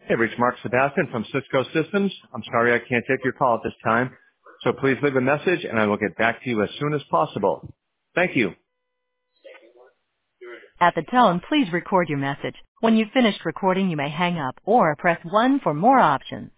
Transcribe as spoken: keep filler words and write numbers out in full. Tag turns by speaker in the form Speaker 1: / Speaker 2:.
Speaker 1: Hey, reached Mark Sebastian from Cisco Systems. I'm sorry I can't take your call at this time, so please leave a message and I will get back to you as soon as possible. Thank you.
Speaker 2: At the tone, please record your message. When you've finished recording, you may hang up or press one for more options.